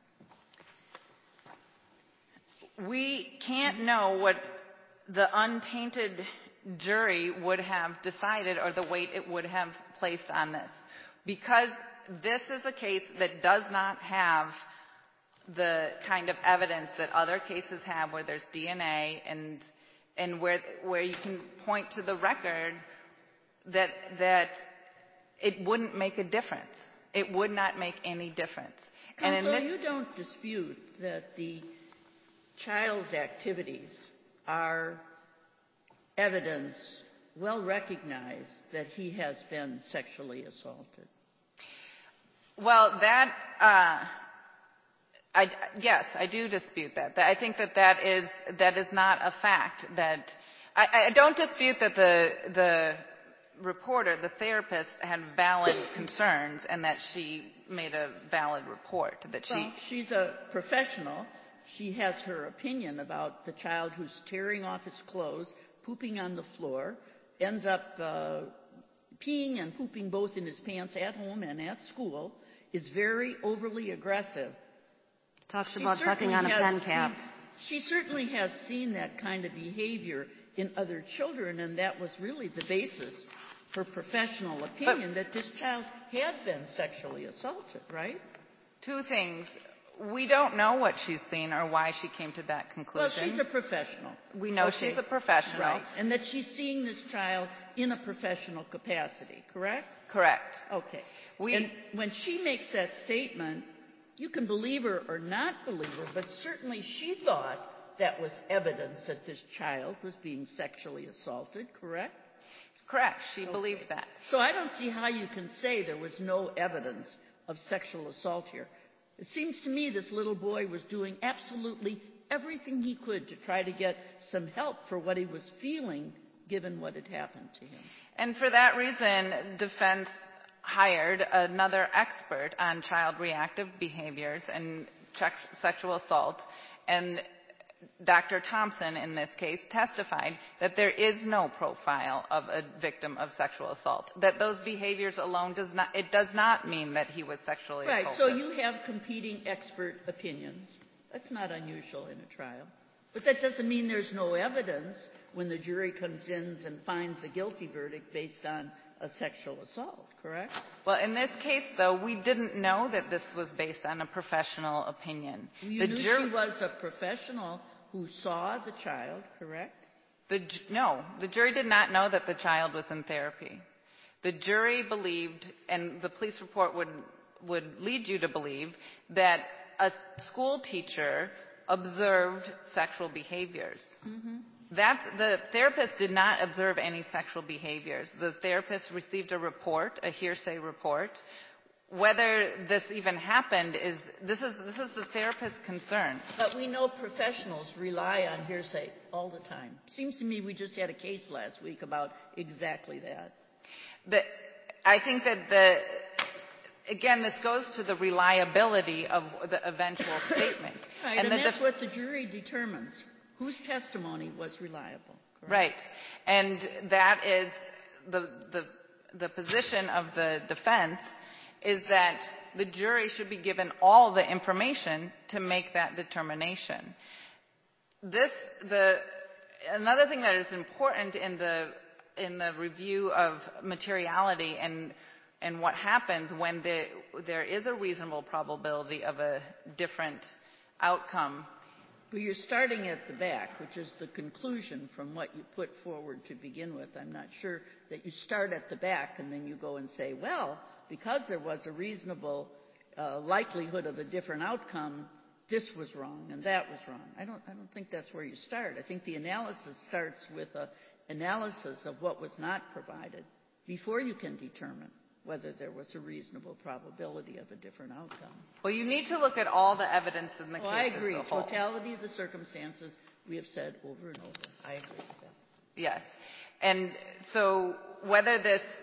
We can't know what the untainted jury would have decided or the weight it would have placed on this. Because this is a case that does not have the kind of evidence that other cases have where there's DNA and where you can point to the record that it wouldn't make a difference. It would not make any difference. Counsel, you don't dispute that the child's activities are evidence well recognized that he has been sexually assaulted. Well, yes, I do dispute that. I think that is not a fact. I don't dispute that the reporter, the therapist, had valid concerns and that she made a valid report. Well, she's a professional. She has her opinion about the child who's tearing off his clothes, pooping on the floor, ends up peeing and pooping both in his pants at home and at school, is very overly aggressive. Talks about sucking on a pen cap. She certainly has seen that kind of behavior in other children, and that was really the basis for professional opinion that this child had been sexually assaulted, right? Two things. We don't know what she's seen or why she came to that conclusion. Well, she's a professional. We know she's a professional. Right. And that she's seeing this child in a professional capacity, correct? Correct. Okay. And when she makes that statement, you can believe her or not believe her, but certainly she thought that was evidence that this child was being sexually assaulted, correct? Correct. She believed that. So I don't see how you can say there was no evidence of sexual assault here. It seems to me this little boy was doing absolutely everything he could to try to get some help for what he was feeling given what had happened to him. And for that reason, defense hired another expert on child reactive behaviors and sexual assault. And Dr. Thompson, in this case, testified that there is no profile of a victim of sexual assault, that those behaviors alone does not mean that he was sexually assaulted. Right, so you have competing expert opinions. That's not unusual in a trial. But that doesn't mean there's no evidence when the jury comes in and finds a guilty verdict based on a sexual assault, correct? Well, in this case, though, we didn't know that this was based on a professional opinion. You knew she was a professional who saw the child, correct? No, the jury did not know that the child was in therapy. The jury believed, and the police report would lead you to believe, that a school teacher observed sexual behaviors. The therapist did not observe any sexual behaviors. The therapist received a report, a hearsay report. Whether this even happened this is the therapist's concern. But we know professionals rely on hearsay all the time. Seems to me we just had a case last week about exactly that. I think that again, this goes to the reliability of the eventual statement. Right, and that's what the jury determines. Whose testimony was reliable, correct? Right. And that is the position of the defense, is that the jury should be given all the information to make that determination. Another thing that is important in the review of materiality and what happens when there is a reasonable probability of a different outcome. Well, you're starting at the back, which is the conclusion from what you put forward to begin with. I'm not sure that you start at the back and then you go and say, well, because there was a reasonable likelihood of a different outcome, this was wrong and that was wrong. I don't think that's where you start. I think the analysis starts with an analysis of what was not provided before you can determine whether there was a reasonable probability of a different outcome. Well, you need to look at all the evidence in the case I agree. as a whole. Totality of the circumstances, we have said over and over. I agree with that. Yes. And so whether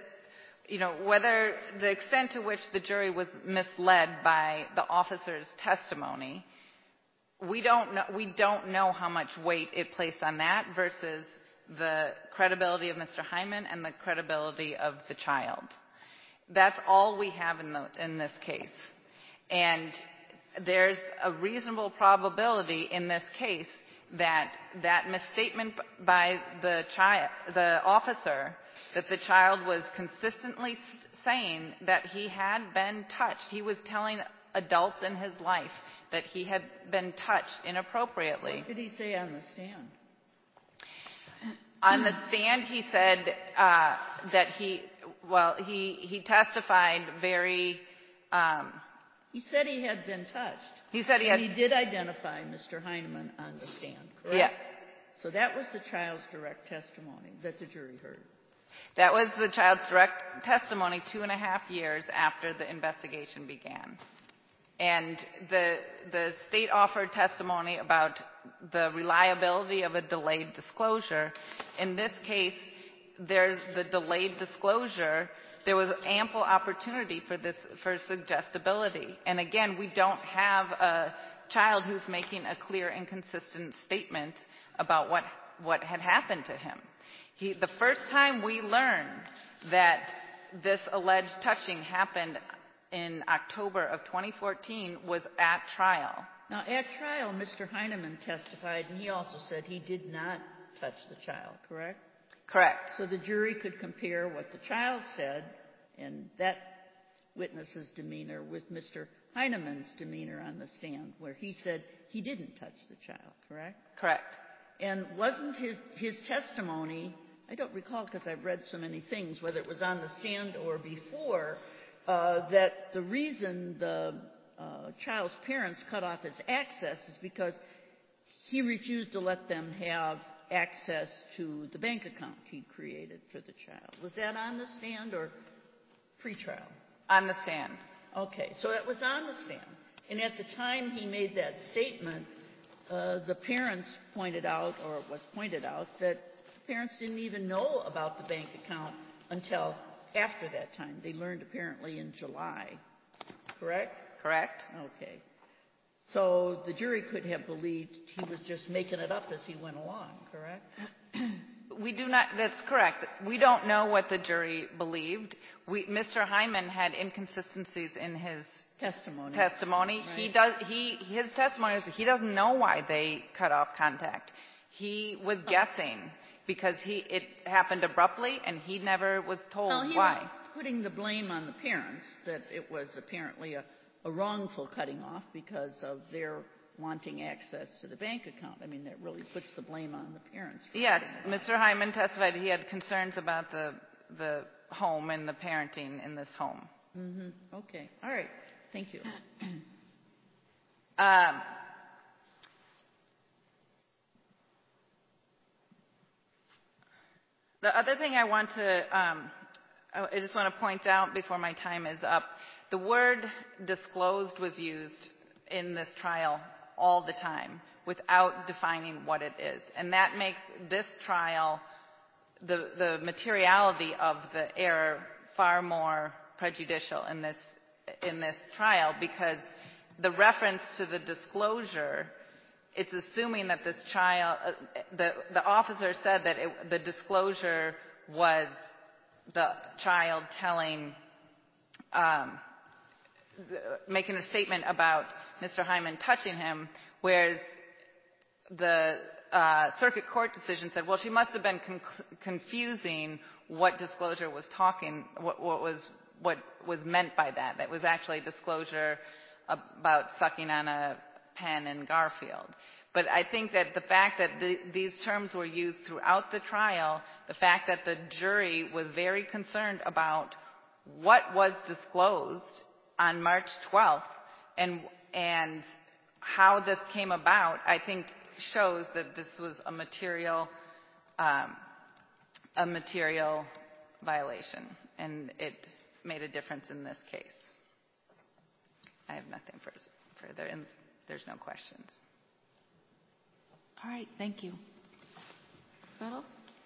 the extent to which the jury was misled by the officer's testimony, we don't know how much weight it placed on that versus the credibility of Mr. Hyman and the credibility of the child. That's all we have in this case. And there's a reasonable probability in this case that misstatement by the officer, that the child was consistently saying that he had been touched. He was telling adults in his life that he had been touched inappropriately. What did he say on the stand? On the stand, he said that he testified very... he said he had been touched. He said he did identify Mr. Heinemann on the stand, correct? Yes. So that was the child's direct testimony that the jury heard. That was the child's direct testimony 2.5 years after the investigation began. And the state offered testimony about the reliability of a delayed disclosure. In this case, there's the delayed disclosure. There was ample opportunity for suggestibility. And again, we don't have a child who's making a clear and consistent statement about what had happened to him. The first time we learned that this alleged touching happened in October of 2014 was at trial. Now, at trial, Mr. Heinemann testified, and he also said he did not touch the child, correct? Correct. So the jury could compare what the child said and that witness's demeanor with Mr. Heinemann's demeanor on the stand, where he said he didn't touch the child, correct? Correct. And wasn't his testimony, I don't recall because I've read so many things, whether it was on the stand or before, that the reason the child's parents cut off his access is because he refused to let them have access to the bank account he'd created for the child. Was that on the stand or pre-trial? On the stand. Okay, so it was on the stand. And at the time he made that statement, the parents pointed out, or it was pointed out, that parents didn't even know about the bank account until after that time. They learned apparently in July. Correct? Correct. Okay. So the jury could have believed he was just making it up as he went along, correct? We do not, that's correct. We don't know what the jury believed. Mr. Hyman had inconsistencies in his testimony. Right. His testimony is he doesn't know why they cut off contact. He was guessing because it happened abruptly and he never was told why. He was putting the blame on the parents that it was apparently a wrongful cutting off because of their wanting access to the bank account. I mean, that really puts the blame on the parents. Yes, Mr. Hyman testified he had concerns about the home and the parenting in this home. Mm-hmm. Okay. All right. Thank you. The other thing I just want to point out before my time is up, the word disclosed was used in this trial all the time without defining what it is. And that makes this trial, the materiality of the error, far more prejudicial in this trial, because the reference to the disclosure, it's assuming that this child, the officer said that the disclosure was the child making a statement about Mr. Hyman touching him, whereas the circuit court decision said, well, she must have been confusing what disclosure was what was meant by that. That was actually disclosure about sucking on a pen in Garfield. But I think that the fact that these terms were used throughout the trial, the fact that the jury was very concerned about what was disclosed on March 12th and how this came about, I think shows that this was a material violation, and it made a difference in this case. I have nothing further, and there's no questions. All right, thank you. Beto?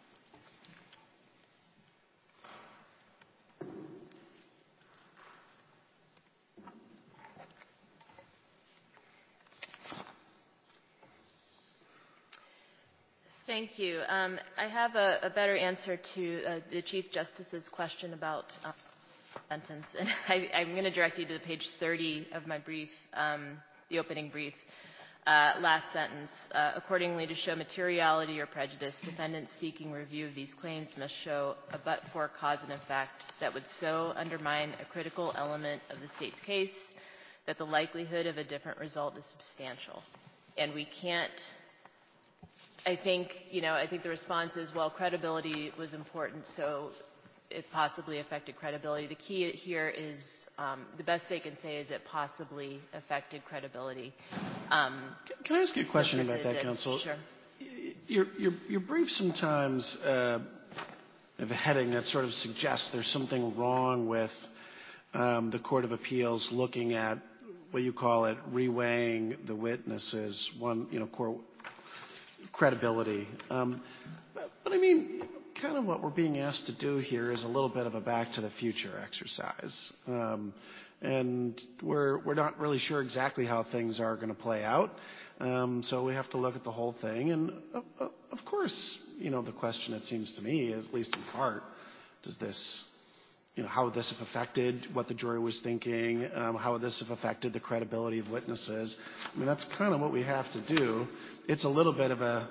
Thank you. I have a better answer to the Chief Justice's question about sentence, and I'm going to direct you to page 30 of my brief, the opening brief. Last sentence. Accordingly, to show materiality or prejudice, defendants seeking review of these claims must show a but-for cause and effect that would so undermine a critical element of the state's case that the likelihood of a different result is substantial. And we can't. I think the response is, well, credibility was important, so it possibly affected credibility. The key here is the best they can say is it possibly affected credibility. Can I ask you a question about that, counsel? Sure. Your brief sometimes have a heading that sort of suggests there's something wrong with the Court of Appeals looking at what you call it, reweighing the witnesses, credibility. But I mean, kind of what we're being asked to do here is a little bit of a back to the future exercise. And we're not really sure exactly how things are going to play out. So we have to look at the whole thing. And of course, the question, it seems to me, is, at least in part, does this, how would this have affected what the jury was thinking? How would this have affected the credibility of witnesses? I mean, that's kind of what we have to do. It's a little bit of a,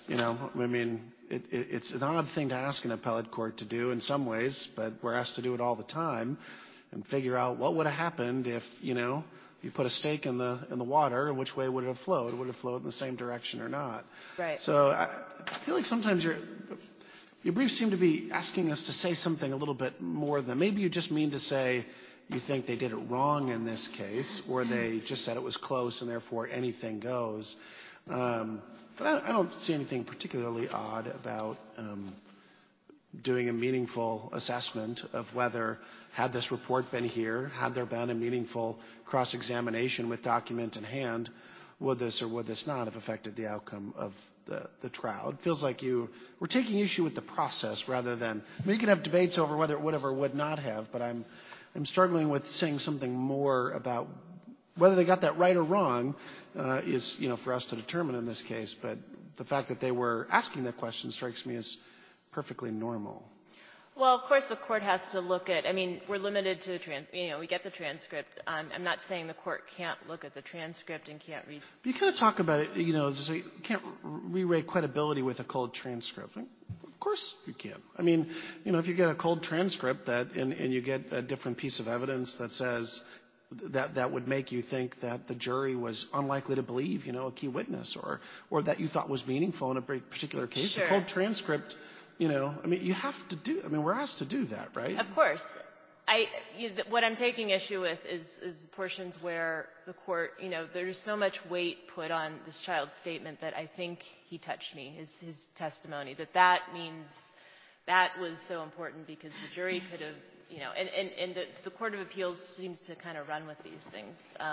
it's an odd thing to ask an appellate court to do in some ways, but we're asked to do it all the time and figure out what would have happened if, you put a stake in the water, and which way would it have flowed? Would it have flowed in the same direction or not? Right. So I feel like sometimes your briefs seem to be asking us to say something a little bit more than maybe you just mean to say you think they did it wrong in this case, or they just said it was close and therefore anything goes. But I don't see anything particularly odd about doing a meaningful assessment of whether, had this report been here, had there been a meaningful cross-examination with document in hand, would this or would this not have affected the outcome of the trial? It feels like we're taking issue with the process rather than, you can have debates over whether it would have or would not have, but I'm struggling with saying something more about whether they got that right or wrong is, for us to determine in this case. But the fact that they were asking that question strikes me as perfectly normal. Well, of course, the court has to look at. We're limited to we get the transcript. I'm not saying the court can't look at the transcript and can't read. You kind of talk about it. You can't re-weigh credibility with a cold transcript. Of course you can. If you get a cold transcript and you get a different piece of evidence that says that would make you think that the jury was unlikely to believe, a key witness or that you thought was meaningful in a particular case. Sure. A cold transcript, you have to do, we're asked to do that, right? Of course. What I'm taking issue with is portions where the court, there's so much weight put on this child's statement that I think he touched me, his testimony, that means that was so important because the jury could have, and the Court of Appeals seems to kind of run with these things.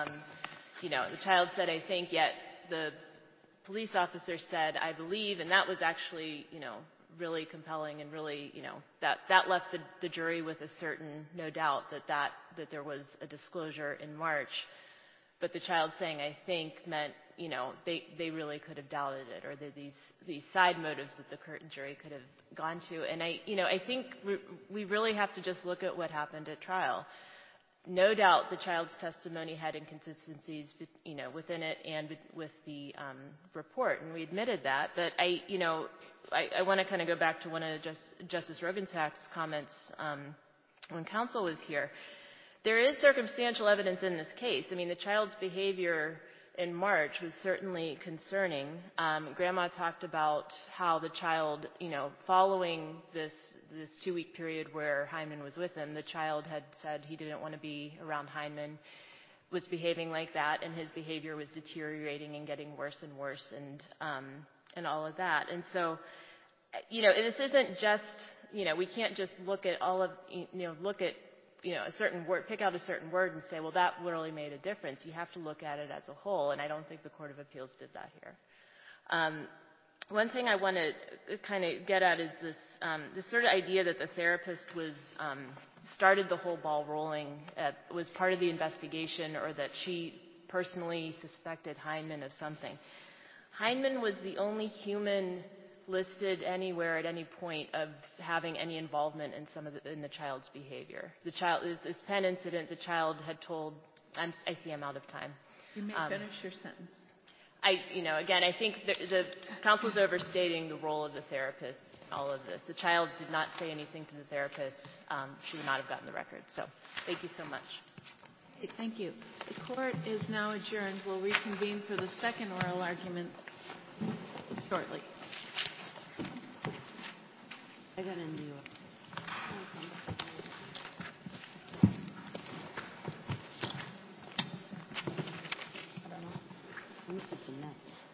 The child said, I think, yet the police officer said, I believe, and that was actually, really compelling and really, that left the jury with a certain no doubt that there was a disclosure in March. But the child saying, I think, meant, they really could have doubted it, or these side motives that the curtain jury could have gone to. And I think we really have to just look at what happened at trial. No doubt the child's testimony had inconsistencies, within it and with the report, and we admitted that. But I want to kind of go back to one of Justice Rogensack's comments when counsel was here. There is circumstantial evidence in this case. I mean, the child's behavior in March was certainly concerning. Grandma talked about how the child, following this 2-week period where Heinemann was with him, the child had said he didn't want to be around Heinemann, was behaving like that, and his behavior was deteriorating and getting worse and worse, and all of that. And so, this isn't just, we can't just look at all of, look at, a certain word, pick out a certain word and say, well, that really made a difference. You have to look at it as a whole, and I don't think the Court of Appeals did that here. One thing I want to kind of get at is this sort of idea that the therapist started the whole ball rolling, was part of the investigation, or that she personally suspected Heinemann of something. Heinemann was the only human listed anywhere at any point of having any involvement in the child's behavior. This pen incident, the child had told. I see I'm out of time. You may finish your sentence. Again, I think the counsel's overstating the role of the therapist in all of this. The child did not say anything to the therapist. She would not have gotten the record. So, thank you so much. Thank you. The court is now adjourned. We'll reconvene for the second oral argument shortly. I got in New York. I don't know. Let me put some nuts.